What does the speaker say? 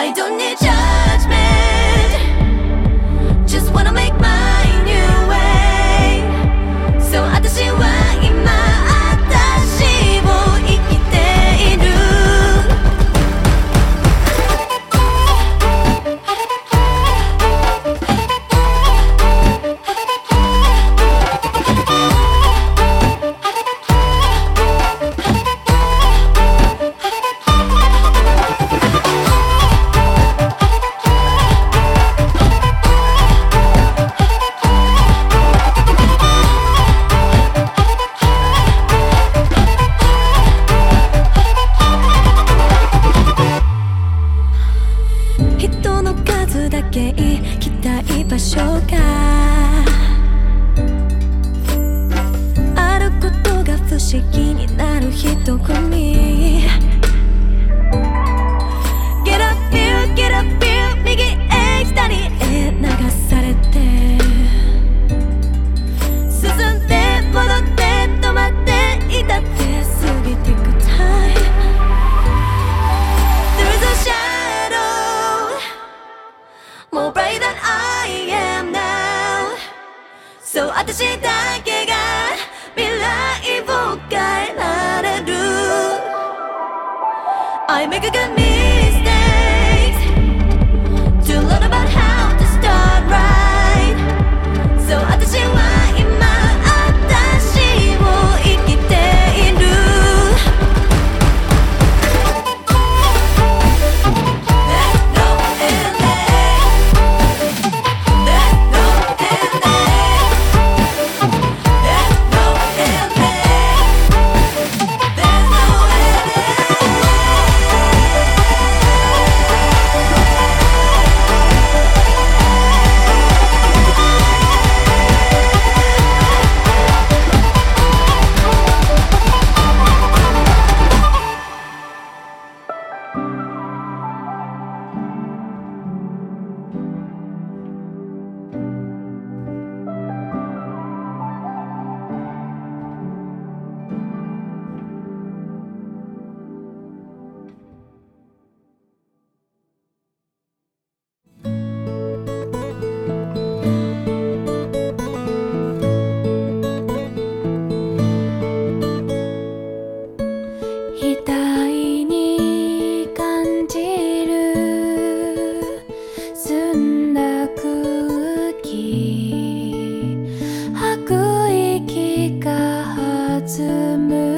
I don't need judgment, just wanna make my new way. So 私は今私を生きている。人の数だけ行きたい場所があることが不思議になる人組。 Get up here, get up here 右へ左へ流されて進んで戻って止まっていたって過ぎてく time There is a shadow more bright than I am now. So 私だけが未来を変えられる。 I make a good mistakes to learn about how to start right. So 私は今私を生きている。 There's no ending, there's no ending, there's no ending, there's no額に感じる澄んだ空気、吐く息が弾む